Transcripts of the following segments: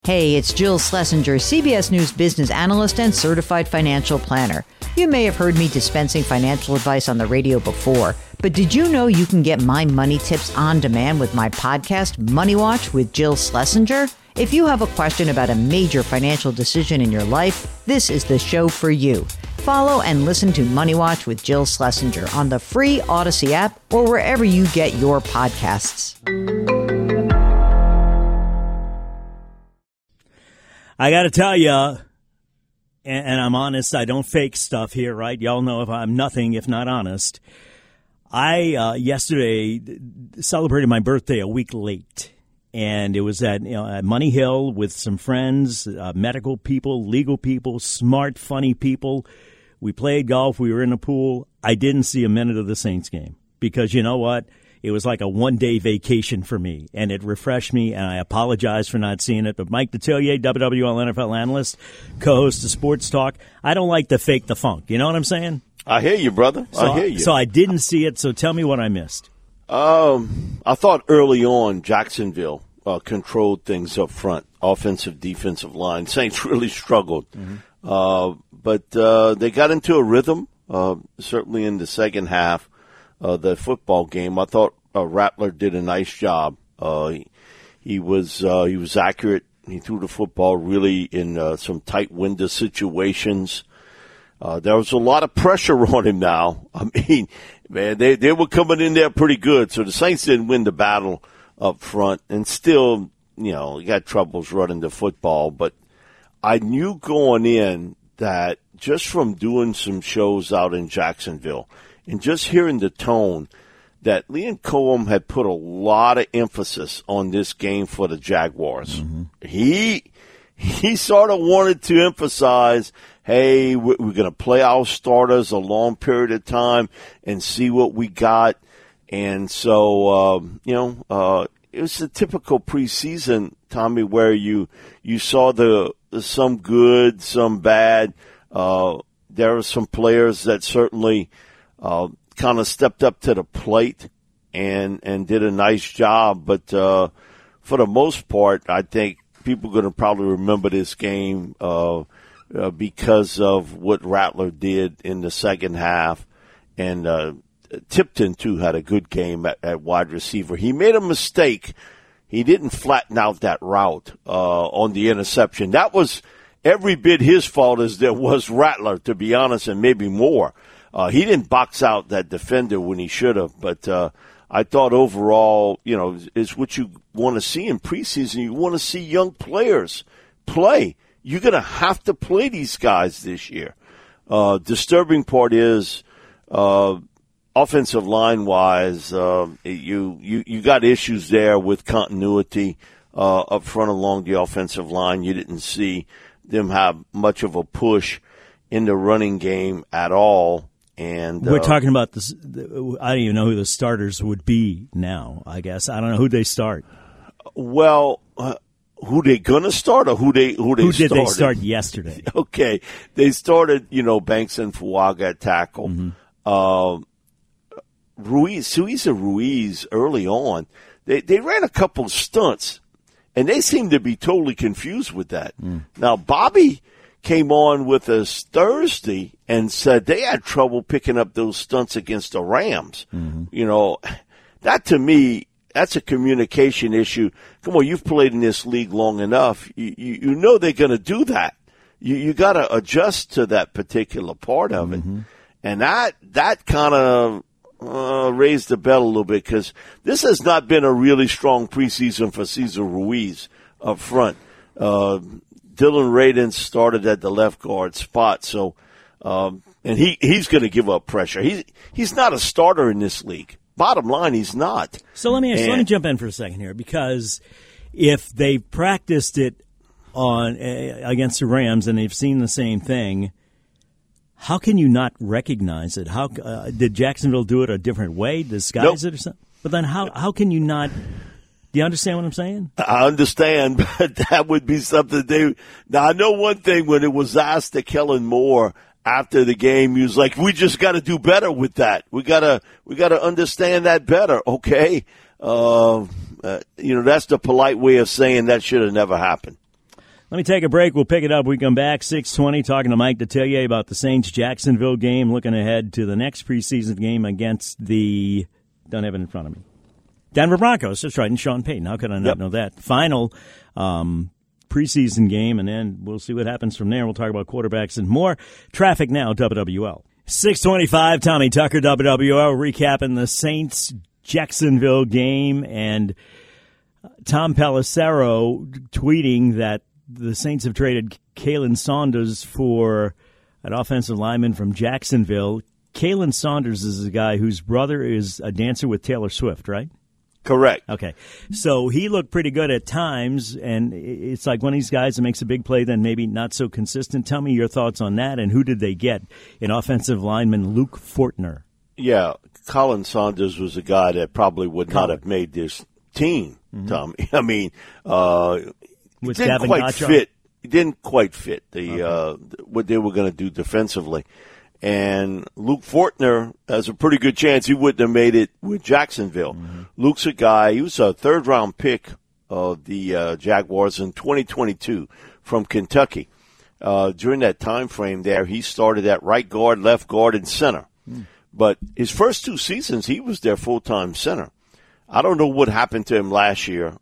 Hey, it's Jill Schlesinger, CBS News business analyst and certified financial planner. You may have heard me dispensing financial advice on the radio before, but did you know you can get my money tips on demand with my podcast, Money Watch with Jill Schlesinger? If you have a question about a major financial decision in your life, this is the show for you. Follow and listen to Money Watch with Jill Schlesinger on the free Odyssey app or wherever you get your podcasts. I got to tell you, and I'm honest, I don't fake stuff here, right? Y'all know if I'm nothing if not honest. I yesterday celebrated my birthday a week late, and it was at Money Hill with some friends, medical people, legal people, smart, funny people. We played golf. We were in a pool. I didn't see a minute of the Saints game because you know what? It was like a one-day vacation for me, and it refreshed me, and I apologize for not seeing it. But Mike Detillier, WWL NFL analyst, co-host of Sports Talk, I don't like to fake the funk. You know what I'm saying? I hear you, brother. I hear you. So I didn't see it, so tell me what I missed. I thought early on Jacksonville controlled things up front, offensive, defensive line. Saints really struggled. But they got into a rhythm, certainly in the second half. The football game, I thought Rattler did a nice job. He was accurate. He threw the football really in some tight window situations. There was a lot of pressure on him now. I mean, man, they were coming in there pretty good. So the Saints didn't win the battle up front, and still, he got troubles running the football. But I knew going in that just from doing some shows out in Jacksonville, and just hearing the tone that Liam Cohen had put a lot of emphasis on this game for the Jaguars. Mm-hmm. He sort of wanted to emphasize, hey, we're going to play our starters a long period of time and see what we got. And so, it was a typical preseason, Tommy, where you saw some good, some bad. There are some players that certainly kind of stepped up to the plate and did a nice job. But for the most part, I think people are going to probably remember this game because of what Rattler did in the second half. And Tipton, too, had a good game at wide receiver. He made a mistake. He didn't flatten out that route on the interception. That was every bit his fault as there was Rattler, to be honest, and maybe more. He didn't box out that defender when he should have, but I thought overall, is what you want to see in preseason. You want to see young players play. You're going to have to play these guys this year. Disturbing part is offensive line-wise, you got issues there with continuity up front along the offensive line. You didn't see them have much of a push in the running game at all. And we're talking about this. I don't even know who the starters would be now. I guess I don't know who they start. Well, who they gonna start or who they did started? They start yesterday? Okay, they started. Banks and Fuaga at tackle. Mm-hmm. Ruiz early on. They ran a couple of stunts, and they seemed to be totally confused with that. Now Bobby came on with us Thursday and said they had trouble picking up those stunts against the Rams. Mm-hmm. That to me, that's a communication issue. Come on, you've played in this league long enough. You know they're going to do that. You got to adjust to that particular part of it. And that kind of raised the bell a little bit because this has not been a really strong preseason for Cesar Ruiz up front. Dylan Radin started at the left guard spot, so and he's going to give up pressure. He's not a starter in this league. Bottom line, he's not. So let me jump in for a second here because if they practiced it on against the Rams and they've seen the same thing, how can you not recognize it? How did Jacksonville do it a different way, disguise it or something? But then how can you not? Do you understand what I'm saying? I understand, but that would be something Now, I know one thing when it was asked to Kellen Moore after the game, he was like, we just got to do better with that. We got to understand that better, okay? That's the polite way of saying that should have never happened. Let me take a break. We'll pick it up. We come back, 6:20, talking to Mike Detillier about the Saints-Jacksonville game, looking ahead to the next preseason game against the, don't have it in front of me, Denver Broncos. That's right, and Sean Payton. How could I not know that? Final preseason game, and then we'll see what happens from there. We'll talk about quarterbacks and more. Traffic now, WWL. 6:25, Tommy Tucker, WWL, recapping the Saints-Jacksonville game, and Tom Pelissero tweeting that the Saints have traded Kalen Saunders for an offensive lineman from Jacksonville. Kalen Saunders is a guy whose brother is a dancer with Taylor Swift, right? Correct. Okay. So he looked pretty good at times, and it's like one of these guys that makes a big play, then maybe not so consistent. Tell me your thoughts on that, and who did they get in offensive lineman Luke Fortner? Yeah, Kalen Saunders was a guy that probably would not have made this team, Tommy. I mean, With didn't Gavin quite Gotcha? fit. It didn't quite fit what they were going to do defensively. And Luke Fortner has a pretty good chance he wouldn't have made it with Jacksonville. Luke's a guy, he was a third-round pick of the Jaguars in 2022 from Kentucky. During that time frame there, he started at right guard, left guard, and center. But his first 2 seasons, he was their full-time center. I don't know what happened to him last year.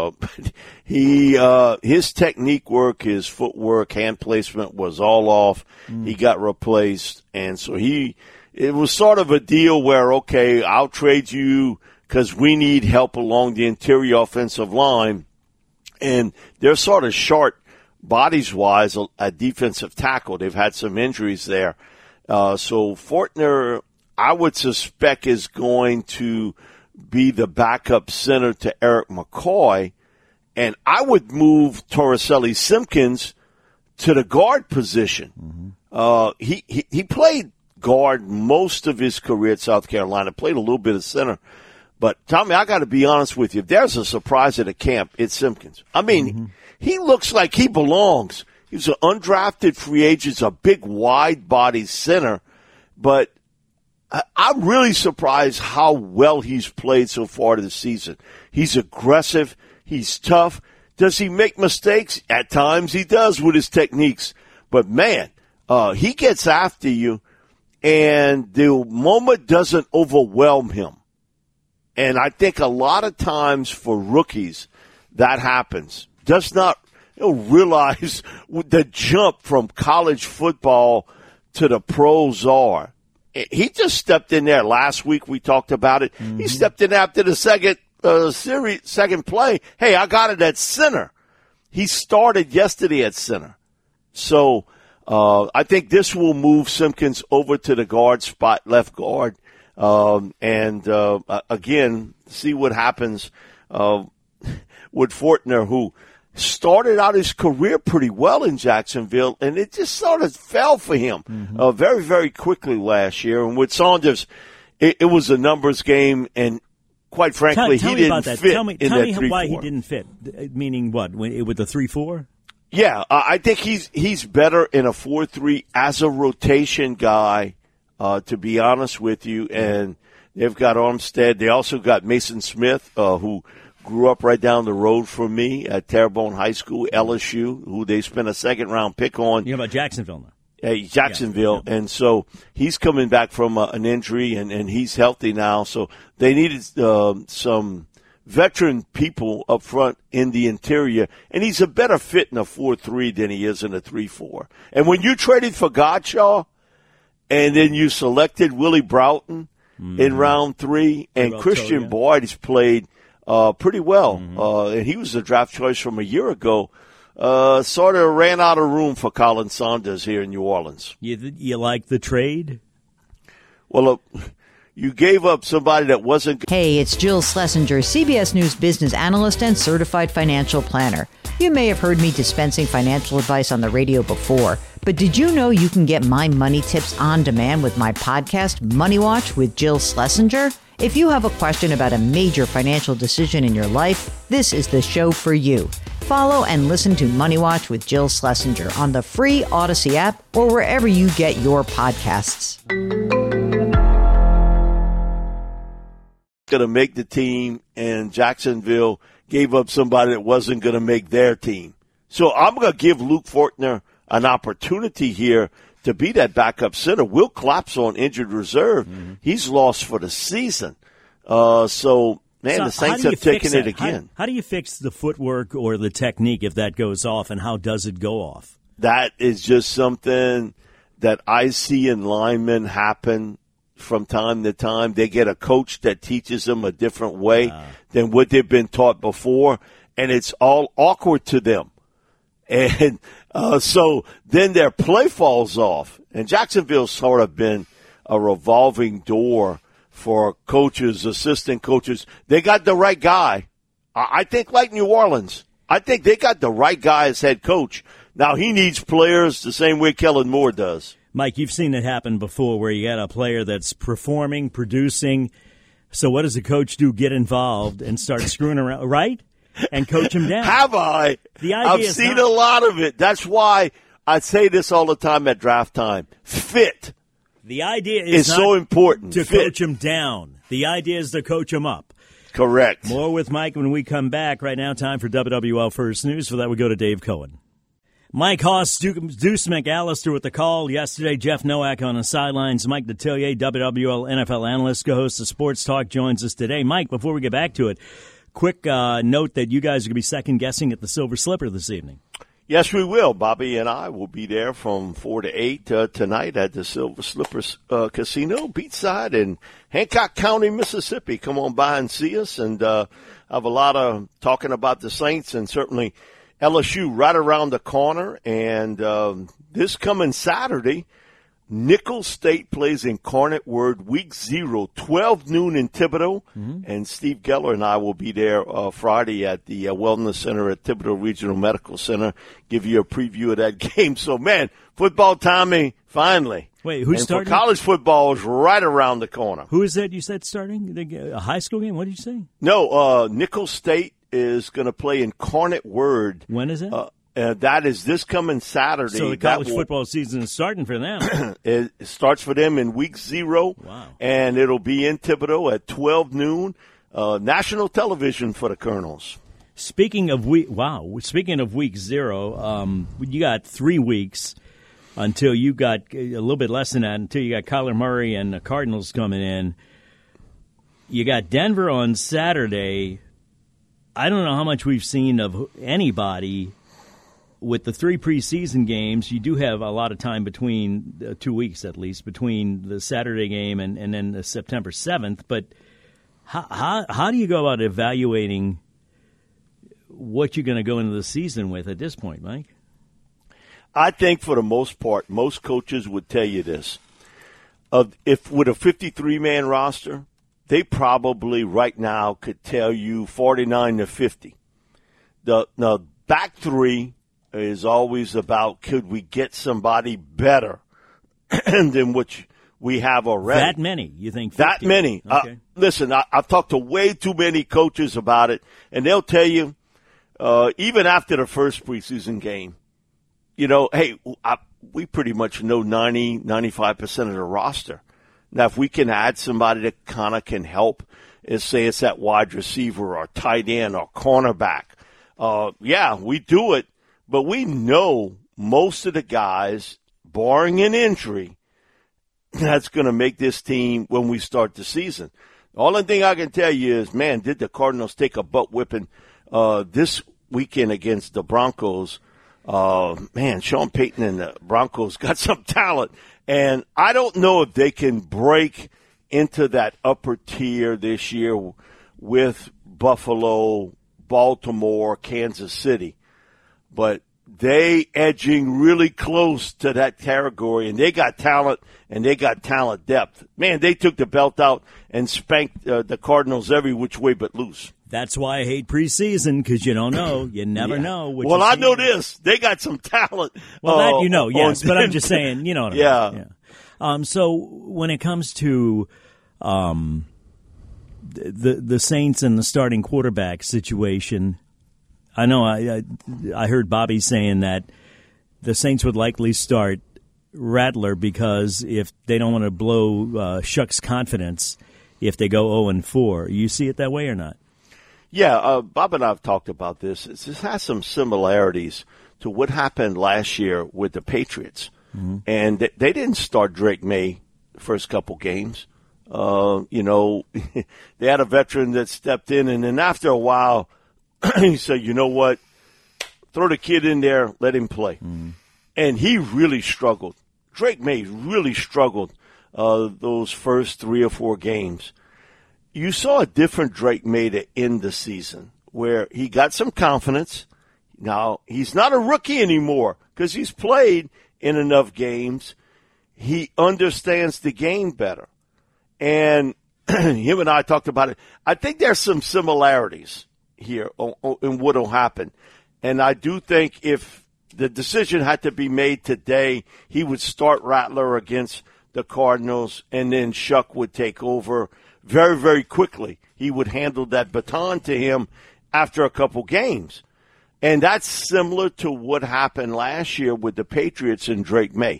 His technique work, his footwork, hand placement was all off. He got replaced. And so it was sort of a deal where, okay, I'll trade you because we need help along the interior offensive line. And they're sort of short bodies-wise at defensive tackle. They've had some injuries there. So Fortner, I would suspect, is going to be the backup center to Eric McCoy, and I would move Torricelli Simpkins to the guard position. He played guard most of his career at South Carolina, played a little bit of center. But, Tommy, I got to be honest with you. If there's a surprise at a camp, it's Simpkins. I mean, he looks like he belongs. He's an undrafted free agent, a big, wide-body center, but I'm really surprised how well he's played so far this season. He's aggressive. He's tough. Does he make mistakes? At times he does with his techniques. But, man, he gets after you, and the moment doesn't overwhelm him. And I think a lot of times for rookies that happens. Does not realize the jump from college football to the pros are. He just stepped in there last week. We talked about it. He stepped in after the second play. Hey, I got it at center. He started yesterday at center. So I think this will move Simpkins over to the guard spot, left guard, and again, see what happens with Fortner, who started out his career pretty well in Jacksonville, and it just sort of fell for him very, very quickly last year. And with Saunders, it was a numbers game, and quite frankly, he didn't fit tell me in that 3-4. Why he didn't fit. Meaning what? With the 3-4? Yeah, I think he's better in a 4-3 as a rotation guy, to be honest with you. And they've got Armstead. They also got Mason Smith, who grew up right down the road from me at Terrebonne High School, LSU, who they spent a second-round pick on. You're about Jacksonville now. Jacksonville. Yeah. And so he's coming back from an injury, and he's healthy now. So they needed some veteran people up front in the interior, and he's a better fit in a 4-3 than he is in a 3-4. And when you traded for Godshaw, and then you selected Willie Broughton in round 3, and Christian Boyd has played pretty well. And he was a draft choice from a year ago. Sort of ran out of room for Kalen Saunders here in New Orleans. You like the trade? Well, you gave up somebody that wasn't. Hey, it's Jill Schlesinger, CBS News business analyst and certified financial planner. You may have heard me dispensing financial advice on the radio before, but did you know you can get my money tips on demand with my podcast, Money Watch with Jill Schlesinger? If you have a question about a major financial decision in your life, this is the show for you. Follow and listen to Money Watch with Jill Schlesinger on the free Odyssey app or wherever you get your podcasts. Going to make the team, and Jacksonville gave up somebody that wasn't going to make their team. So I'm going to give Luke Fortner an opportunity here to be that backup center. Will Clapp's on injured reserve. Mm-hmm. He's lost for the season. The Saints have taken it again. How do you fix the footwork or the technique if that goes off, and how does it go off? That is just something that I see in linemen happen from time to time. They get a coach that teaches them a different way than what they've been taught before, and it's all awkward to them. And so then their play falls off. And Jacksonville's sort of been a revolving door for coaches, assistant coaches. They got the right guy. I think like New Orleans. I think they got the right guy as head coach. Now, he needs players the same way Kellen Moore does. Mike, you've seen it happen before where you got a player that's performing, producing. So what does the coach do? Get involved and start screwing around, right? And coach him down. Have I? I've seen a lot of it. That's why I say this all the time at draft time. Fit. The idea is not so important to coach him down. The idea is to coach him up. Correct. More with Mike when we come back. Right now, time for WWL First News. For that, we go to Dave Cohen. Mike Hoss, Deuce McAllister with the call yesterday. Jeff Nowak on the sidelines. Mike Detillier, WWL NFL analyst, co-host of Sports Talk, joins us today. Mike, before we get back to it, quick note that you guys are going to be second-guessing at the Silver Slipper this evening. Yes, we will. Bobby and I will be there from 4 to 8 tonight at the Silver Slipper Casino, beachside in Hancock County, Mississippi. Come on by and see us, and have a lot of talking about the Saints and certainly LSU right around the corner. And this coming Saturday, Nicholls State plays Incarnate Word Week 0, 12 noon in Thibodaux. Mm-hmm. And Steve Geller and I will be there Friday at the Wellness Center at Thibodaux Regional Medical Center, give you a preview of that game. So, man, football timing, finally. Wait, who's starting? For college football is right around the corner. Who is that you said starting? A high school game? What did you say? No, Nicholls State is going to play Incarnate Word. When is it? That is this coming Saturday. So the college football season is starting for them. It starts for them in week 0. Wow. And it'll be in Thibodaux at 12 noon. National television for the Colonels. Speaking of week 0, you got 3 weeks until you got a little bit less than that, until you got Kyler Murray and the Cardinals coming in. You got Denver on Saturday. I don't know how much we've seen of anybody. With the 3 preseason games, you do have a lot of time between 2 weeks at least, between the Saturday game and then the September 7th. But how do you go about evaluating what you're going to go into the season with at this point, Mike? I think for the most part, most coaches would tell you this. If with a 53-man roster, they probably right now could tell you 49 to 50. The back 3 is always about could we get somebody better than what we have already. That many, you think? 50? That many. Okay. Listen, I've talked to way too many coaches about it, and they'll tell you, even after the first preseason game, hey, we pretty much know 95% of the roster. Now, if we can add somebody that kind of can help, say it's that wide receiver or tight end or cornerback, we do it. But we know most of the guys, barring an injury, that's going to make this team when we start the season. The only thing I can tell you is, man, did the Cardinals take a butt whipping this weekend against the Broncos? Man, Sean Payton and the Broncos got some talent. And I don't know if they can break into that upper tier this year with Buffalo, Baltimore, Kansas City. But they edging really close to that category, and they got talent, and they got talent depth. Man, they took the belt out and spanked the Cardinals every which way but loose. That's why I hate preseason, because you don't know. You never know. Well, I know this. They got some talent. Well, that you know, yes. But I'm just saying, you know what I mean. Yeah. So when it comes to the Saints and the starting quarterback situation, I know I heard Bobby saying that the Saints would likely start Rattler because if they don't want to blow Shuck's confidence if they go 0-4. You see it that way or not? Yeah, Bob and I have talked about this. This has some similarities to what happened last year with the Patriots. Mm-hmm. And they didn't start Drake May the first couple games. They had a veteran that stepped in, and then after a while, he said, you know what, throw the kid in there, let him play. Mm-hmm. And he really struggled. Drake May really struggled those first 3 or 4 games. You saw a different Drake May to end the season where he got some confidence. Now, he's not a rookie anymore because he's played in enough games. He understands the game better. And him and I talked about it. I think there's some similarities here in what will happen. And I do think if the decision had to be made today, he would start Rattler against the Cardinals, and then Shuck would take over very, very quickly. He would handle that baton to him after a couple games. And that's similar to what happened last year with the Patriots and Drake May.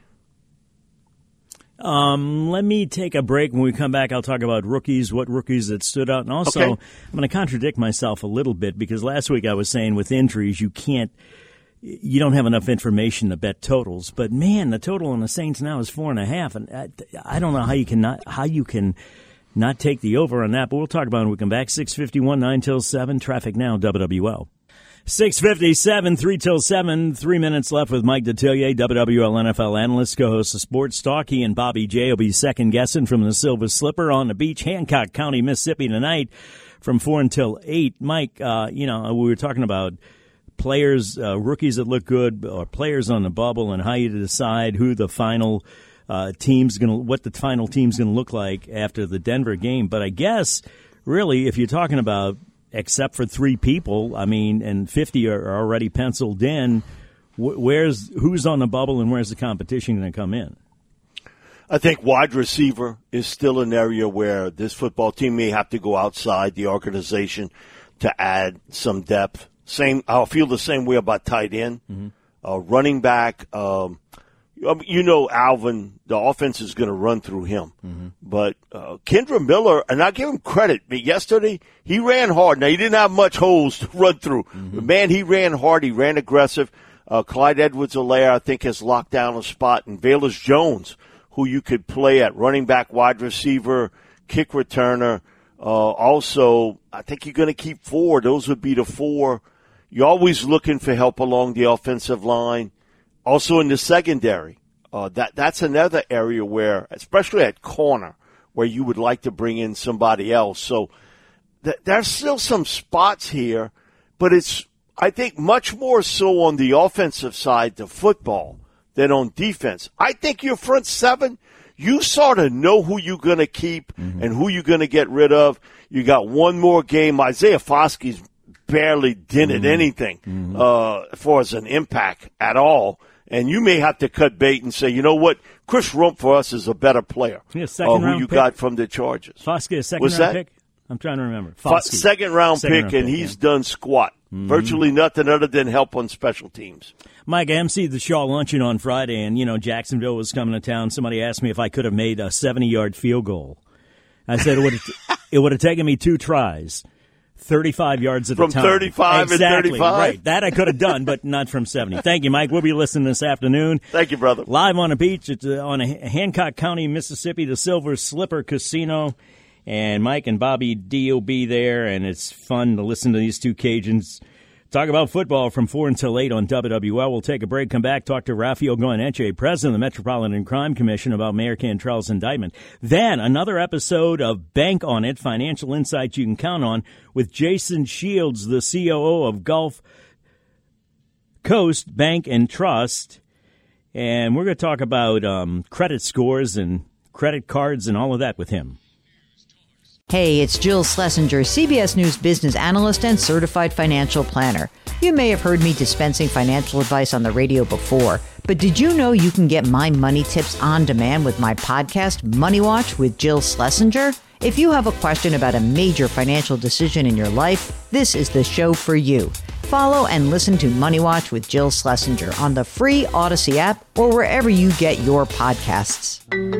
Let me take a break. When we come back, I'll talk about rookies, what rookies that stood out. And also, I'm going to contradict myself a little bit because last week I was saying with injuries, you don't have enough information to bet totals. But, man, the total on the Saints now is 4.5. And I don't know how you can not take the over on that. But we'll talk about it when we come back. 6:51, 9 till 7. Traffic now, WWL. 6:57, 3 till 7, 3 minutes left with Mike Detillier, WWL NFL analyst, co-host of Sports Talk. He and Bobby J will be second guessing from the Silver Slipper on the beach, Hancock County, Mississippi tonight from 4 until 8. Mike, we were talking about players, rookies that look good, or players on the bubble, and how you decide who the final what the final team's going to look like after the Denver game. But I guess, really, if you're talking about except for 3 people, and 50 are already penciled in, who's on the bubble and where's the competition going to come in? I think wide receiver is still an area where this football team may have to go outside the organization to add some depth. I'll feel the same way about tight end. Mm-hmm. Running back, Alvin, the offense is going to run through him. Mm-hmm. But Kendra Miller, and I give him credit, but yesterday he ran hard. Now, he didn't have much holes to run through. Mm-hmm. But, man, he ran hard. He ran aggressive. Clyde Edwards-Helaire, I think, has locked down a spot. And Velus Jones, who you could play at running back, wide receiver, kick returner. Also, I think you're going to keep 4. Those would be the 4. You're always looking for help along the offensive line. Also in the secondary, that's another area where, especially at corner, where you would like to bring in somebody else. So there's still some spots here, but it's, I think, much more so on the offensive side to football than on defense. I think your front 7, you sort of know who you're going to keep and who you're going to get rid of. You got one more game. Isaiah Foskey's barely dented anything as far as an impact at all. And you may have to cut bait and say, you know what, Chris Rump for us is a better player who you got from the Chargers. Foskey, a second-round pick? I'm trying to remember. Second-round pick, and he's done squat. Mm-hmm. Virtually nothing other than help on special teams. Mike, I emceed the Shaw luncheon on Friday, and, Jacksonville was coming to town. Somebody asked me if I could have made a 70-yard field goal. I said it would have taken me 2 tries. 35 yards at a time. From 35 exactly, and 35? Right. That I could have done, but not from 70. Thank you, Mike. We'll be listening this afternoon. Thank you, brother. Live on the beach on Hancock County, Mississippi, the Silver Slipper Casino. And Mike and Bobby D will be there, and it's fun to listen to these 2 Cajuns talk about football from 4 until 8 on WWL. We'll take a break, come back, talk to Rafael Goyeneche, president of the Metropolitan Crime Commission, about Mayor Cantrell's indictment. Then another episode of Bank on It, financial insights you can count on, with Jason Shields, the COO of Gulf Coast Bank and Trust. And we're going to talk about credit scores and credit cards and all of that with him. Hey, it's Jill Schlesinger, CBS News business analyst and certified financial planner. You may have heard me dispensing financial advice on the radio before, but did you know you can get my money tips on demand with my podcast, Money Watch with Jill Schlesinger? If you have a question about a major financial decision in your life, this is the show for you. Follow and listen to Money Watch with Jill Schlesinger on the free Odyssey app or wherever you get your podcasts.